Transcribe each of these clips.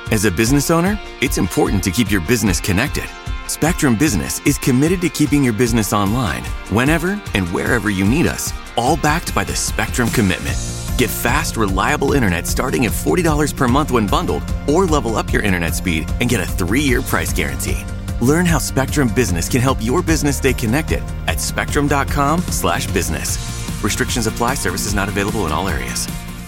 As a business owner, it's important to keep your business connected. Spectrum Business is committed to keeping your business online whenever and wherever you need us, all backed by the Spectrum Commitment. Get fast, reliable internet starting at $40 per month when bundled, or level up your internet speed and get a 3-year price guarantee. Learn how Spectrum Business can help your business stay connected at spectrum.com/business. Restrictions apply. Services not available in all areas.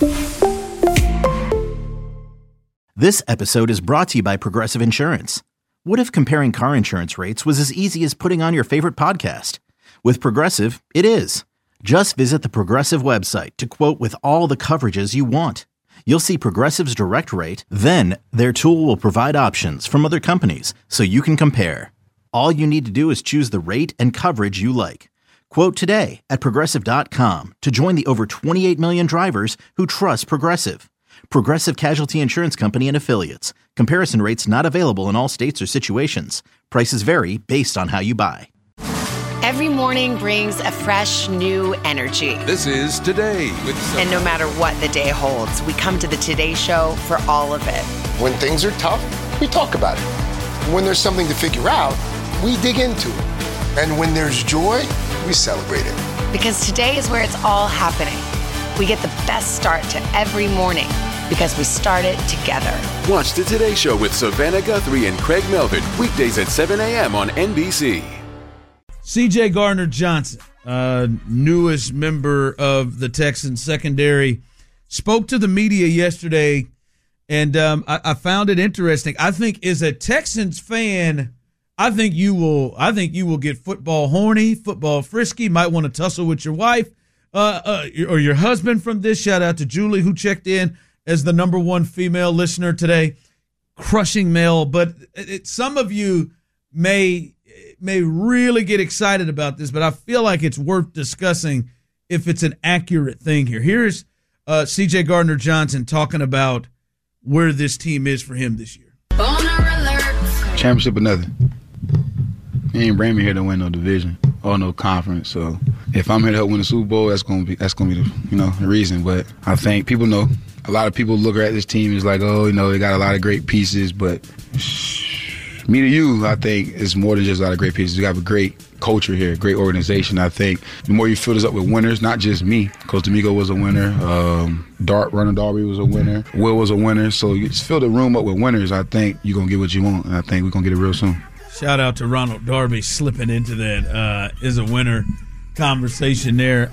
This episode is brought to you by Progressive Insurance. What if comparing car insurance rates was as easy as putting on your favorite podcast? With Progressive, it is. Just visit the Progressive website to quote with all the coverages you want. You'll see Progressive's direct rate, then their tool will provide options from other companies so you can compare. All you need to do is choose the rate and coverage you like. Quote today at Progressive.com to join the over 28 million drivers who trust Progressive. Progressive Casualty Insurance Company and Affiliates. Comparison rates not available in all states or situations. Prices vary based on how you buy. Every morning brings a fresh, new energy. This is Today with And no matter what the day holds, we come to the Today Show for all of it. When things are tough, we talk about it. When there's something to figure out, we dig into it. And when there's joy, we celebrate it. Because today is where it's all happening. We get the best start to every morning because we start it together. Watch the Today Show with Savannah Guthrie and Craig Melvin, weekdays at 7 a.m. on NBC. C.J. Gardner-Johnson, newest member of the Texans secondary, spoke to the media yesterday, and I found it interesting. I think as a Texans fan, I think you will get football horny, football frisky, might want to tussle with your wife or your husband from this. Shout out to Julie, who checked in as the number one female listener today. Crushing male, but some of you may really get excited about this, but I feel like it's worth discussing if it's an accurate thing here. Here's C.J. Gardner-Johnson talking about where this team is for him this year. Championship or nothing. He ain't bring me here to win no division or no conference. So if I'm here to help win the Super Bowl, that's gonna be the reason. But I think people know. A lot of people look at this team as like, they got a lot of great pieces, but me to you, I think it's more than just a lot of great pieces. You have a great culture here, great organization. I think the more you fill this up with winners, not just me, Coach D'Amico was a winner, Ronald Darby was a winner, Will was a winner. So you just fill the room up with winners, I think you're going to get what you want, and I think we're going to get it real soon. Shout out to Ronald Darby slipping into that is a winner conversation there.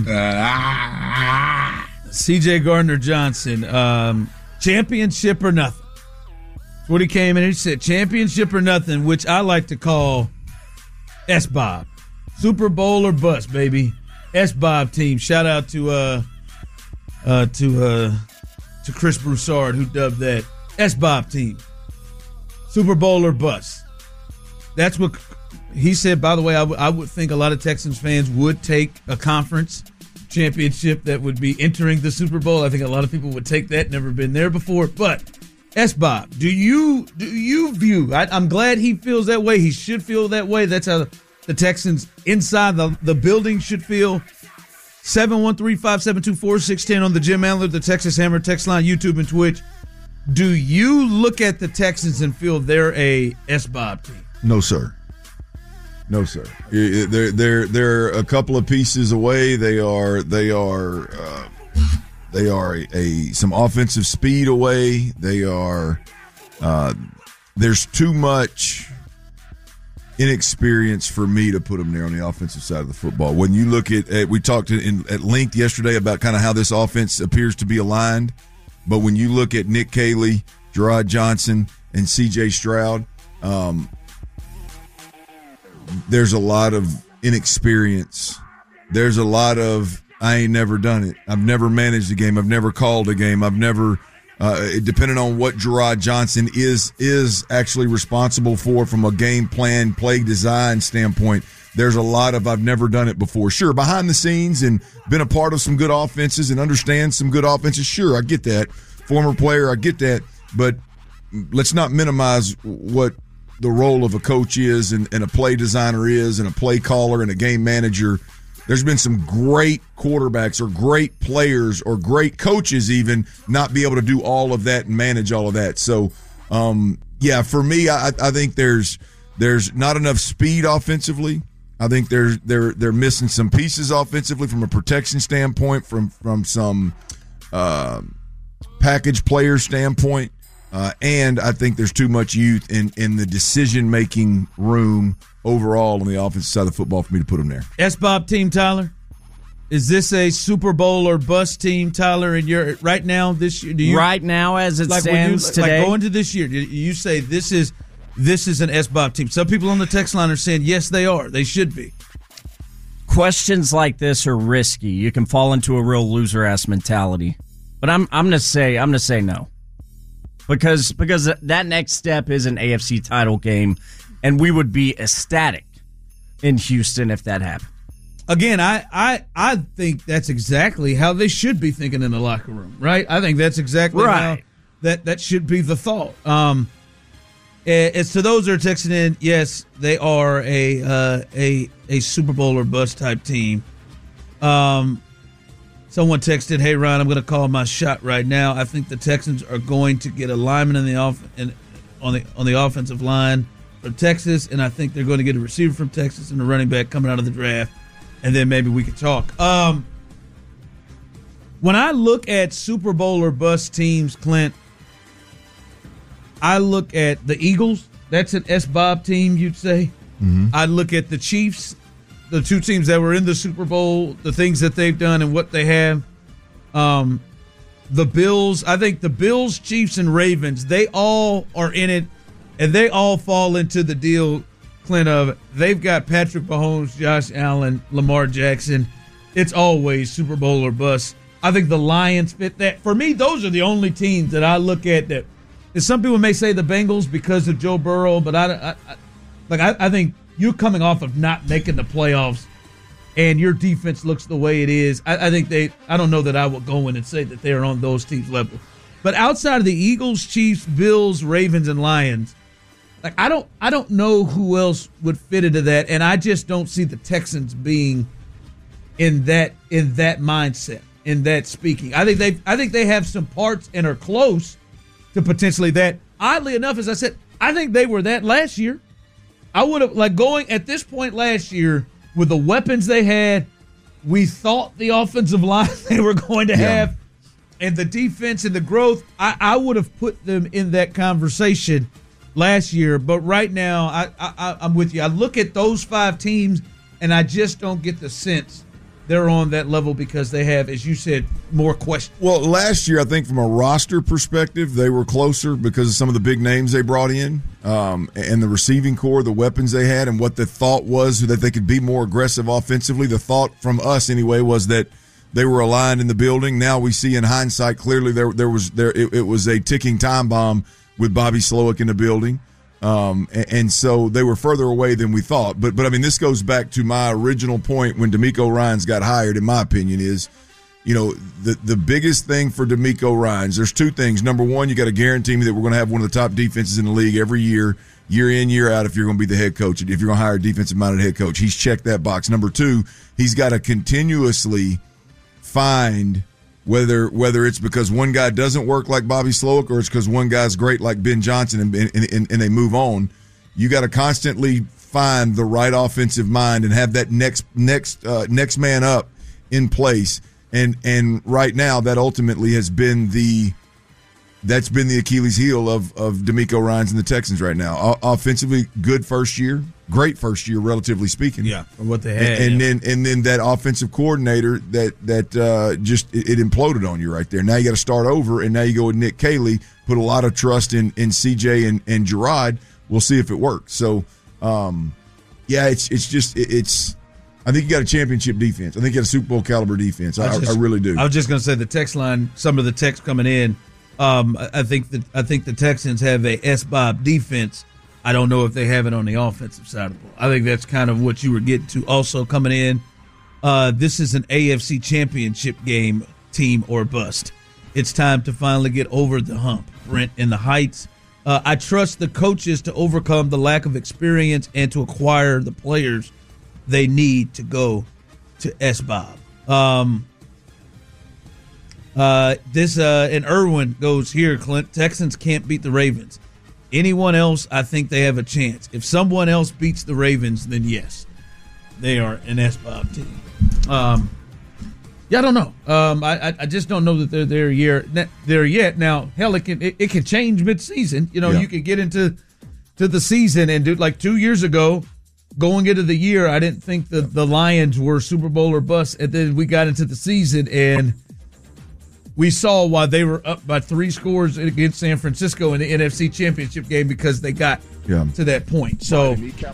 C.J. Gardner-Johnson, championship or nothing. What he came in and he said, championship or nothing, which I like to call S-Bob. Super Bowl or bust, baby. S-Bob team. Shout out to Chris Broussard, who dubbed that S-Bob team. Super Bowl or bust. That's what he said. By the way, I would think a lot of Texans fans would take a conference championship that would be entering the Super Bowl. I think a lot of people would take that. Never been there before, but S-Bob, do you view? I'm glad he feels that way. He should feel that way. That's how the Texans inside the building should feel. 713-572-4610 on the Jim Antler, the Texas Hammer text line, YouTube and Twitch. Do you look at the Texans and feel they're a S-Bob team? No, sir. No, sir. They're a couple of pieces away. They are some offensive speed away. They are there's too much inexperience for me to put them there on the offensive side of the football. When you look at we talked at length yesterday about kind of how this offense appears to be aligned, but when you look at Nick Caley, Gerard Johnson, and C.J. Stroud, there's a lot of inexperience. There's a lot of I ain't never done it. I've never managed a game. I've never called a game. I've never, depending on what Gerard Johnson is actually responsible for from a game plan, play design standpoint, there's a lot of I've never done it before. Sure, behind the scenes and been a part of some good offenses and understand some good offenses. Sure, I get that. Former player, I get that. But let's not minimize what the role of a coach is and a play designer is and a play caller and a game manager. There's been some great quarterbacks or great players or great coaches even not be able to do all of that and manage all of that. So For me, I think there's not enough speed offensively. I think they're missing some pieces offensively from a protection standpoint, from some package player standpoint, and I think there's too much youth in the decision making room overall on the offensive side of the football for me to put them there. SBOB team, Tyler. Is this a Super Bowl or bust team, Tyler? And you're right now this year. Right now, as it stands today, like going to this year, you say this is an SBOB team. Some people on the text line are saying yes, they are. They should be. Questions like this are risky. You can fall into a real loser ass mentality. But I'm gonna say no, because that next step is an AFC title game, and we would be ecstatic in Houston if that happened. Again, I think that's exactly how they should be thinking in the locker room, right? I think that's exactly how that should be the thought. As to those that are texting in, yes, they are a Super Bowl or bust type team. Someone texted, "Hey Ron, I'm going to call my shot right now. I think the Texans are going to get a lineman on the offensive line from Texas, and I think they're going to get a receiver from Texas and a running back coming out of the draft." And then maybe we could talk. When I look at Super Bowl or bust teams, Clint, I look at the Eagles. That's an SBOB team, you'd say. Mm-hmm. I look at the Chiefs, the two teams that were in the Super Bowl, the things that they've done and what they have. The Bills, I think the Bills, Chiefs, and Ravens, they all are in it, and they all fall into the deal, Clint, of they've got Patrick Mahomes, Josh Allen, Lamar Jackson. It's always Super Bowl or bust. I think the Lions fit that. For me, those are the only teams that I look at that. And some people may say the Bengals because of Joe Burrow, but I think you're coming off of not making the playoffs, and your defense looks the way it is. I don't know that I would go in and say that they're on those teams' level. But outside of the Eagles, Chiefs, Bills, Ravens, and Lions, like I don't know who else would fit into that, and I just don't see the Texans being in that mindset, in that speaking. I think they have some parts and are close to potentially that. Oddly enough, as I said, I think they were that last year. I would have going at this point last year with the weapons they had, we thought the offensive line they were going to have, and the defense and the growth. I would have put them in that conversation last year, but right now I'm with you. I look at those five teams, and I just don't get the sense they're on that level because they have, as you said, more questions. Well, last year, I think from a roster perspective, they were closer because of some of the big names they brought in and the receiving core, the weapons they had, and what the thought was that they could be more aggressive offensively. The thought from us, anyway, was that they were aligned in the building. Now we see in hindsight, clearly it was a ticking time bomb with Bobby Slowick in the building. And so they were further away than we thought. But I mean, this goes back to my original point when DeMeco Ryans got hired, in my opinion, is, the biggest thing for DeMeco Ryans, there's two things. Number one, you got to guarantee me that we're going to have one of the top defenses in the league every year in, year out, if you're going to be the head coach, if you're going to hire a defensive-minded head coach. He's checked that box. Number two, he's got to continuously find whether it's because one guy doesn't work like Bobby Slowick or it's because one guy's great like Ben Johnson and they move on. You got to constantly find the right offensive mind and have that next man up in place. And right now that ultimately has been the Achilles heel of DeMeco Ryans and the Texans right now. Offensively, good first year, great first year, relatively speaking. Yeah, for what they had. And then that offensive coordinator that just it imploded on you right there. Now you got to start over, and now you go with Nick Caley. Put a lot of trust in CJ and Gerard. We'll see if it works. So, it's. I think you got a championship defense. I think you got a Super Bowl caliber defense. I really do. I was just going to say the text line. Some of the text coming in. I think the Texans have a SBOB defense. I don't know if they have it on the offensive side of the ball. I think that's kind of what you were getting to. Also coming in, this is an AFC championship game, team or bust. It's time to finally get over the hump, Brent, in the Heights. I trust the coaches to overcome the lack of experience and to acquire the players they need to go to SBOB. And Irwin goes here, Clint. Texans can't beat the Ravens. Anyone else, I think they have a chance. If someone else beats the Ravens, then yes, they are an SBOB team. Yeah, I don't know. I just don't know that they're there yet. Now, hell, it can change mid-season. You could get into the season and do like 2 years ago, going into the year, I didn't think the Lions were Super Bowl or bust, and then we got into the season and we saw why they were up by 3 scores against San Francisco in the NFC Championship game because they got to that point. So,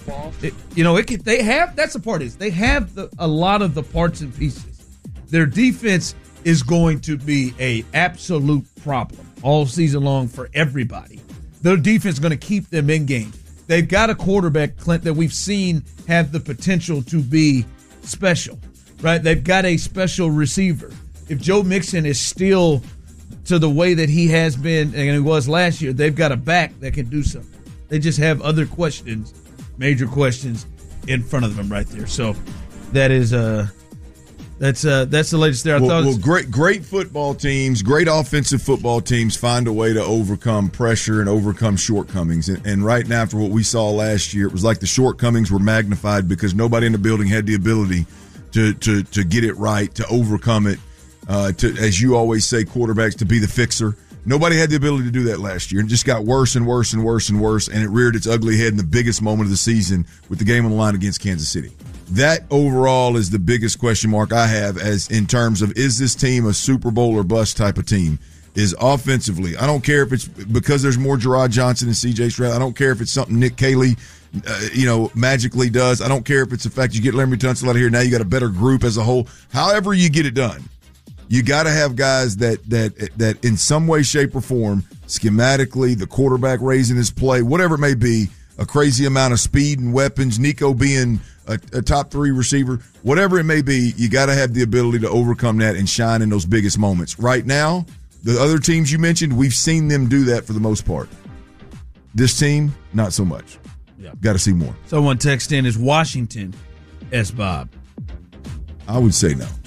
they have. That's the part is they have a lot of the parts and pieces. Their defense is going to be a absolute problem all season long for everybody. Their defense is going to keep them in game. They've got a quarterback, Clint, that we've seen have the potential to be special, right? They've got a special receiver. If Joe Mixon is still to the way that he has been and he was last year, they've got a back that can do something. They just have other questions, major questions in front of them right there. So that is that's the latest there. Great football teams, great offensive football teams find a way to overcome pressure and overcome shortcomings. And right now, for what we saw last year, it was like the shortcomings were magnified because nobody in the building had the ability to get it right, to overcome it. As you always say, quarterbacks to be the fixer. Nobody had the ability to do that last year. It just got worse and worse and worse and worse, and it reared its ugly head in the biggest moment of the season with the game on the line against Kansas City. That overall is the biggest question mark I have as in terms of is this team a Super Bowl or bust type of team? Is offensively. I don't care if it's because there's more Gerard Johnson and C.J. Stroud. I don't care if it's something Nick Caley, magically does. I don't care if it's the fact you get Laremy Tunsil out of here. Now you got a better group as a whole. However you get it done, you got to have guys that in some way, shape, or form, schematically, the quarterback raising his play, whatever it may be, a crazy amount of speed and weapons, Nico being a top 3 receiver, whatever it may be, you got to have the ability to overcome that and shine in those biggest moments. Right now, the other teams you mentioned, we've seen them do that for the most part. This team, not so much. Yeah. Got to see more. Someone text in, is Washington SBOB? I would say no.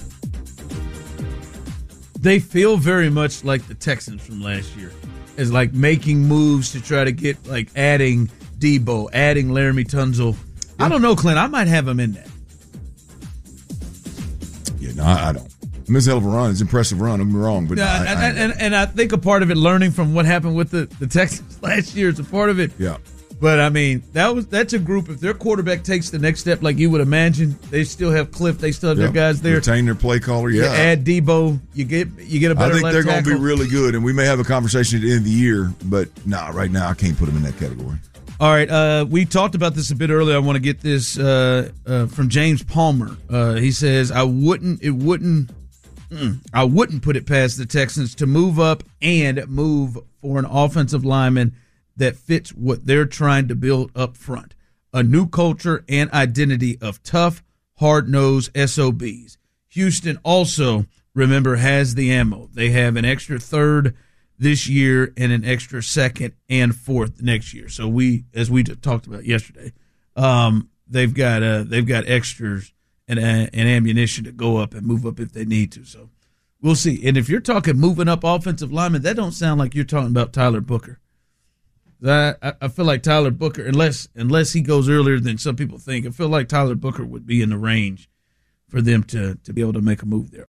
They feel very much like the Texans from last year, as like making moves to try to get like adding Debo, adding Laremy Tunsil. I don't know, Clint. I might have him in that. Yeah, no, I don't. I mean, it's a hell of a run. It's an impressive run. Don't get me wrong. But and I think a part of it, learning from what happened with the Texans last year, is a part of it. Yeah. But, I mean, that's a group. If their quarterback takes the next step like you would imagine, they still have Cliff. They still have their guys there. Retain their play caller, You add Debo, you get a better I think they're going to be really good, and we may have a conversation at the end of the year. But, right now I can't put them in that category. All right, we talked about this a bit earlier. I want to get this from James Palmer. He says, I wouldn't put it past the Texans to move up and move for an offensive lineman that fits what they're trying to build up front. A new culture and identity of tough, hard-nosed SOBs. Houston also, remember, has the ammo. They have an extra third this year and an extra second and fourth next year. So as we talked about yesterday, they've got extras and ammunition to go up and move up if they need to. So we'll see. And if you're talking moving up offensive linemen, that don't sound like you're talking about Tyler Booker. I feel like Tyler Booker, unless he goes earlier than some people think, I feel like Tyler Booker would be in the range for them to be able to make a move there.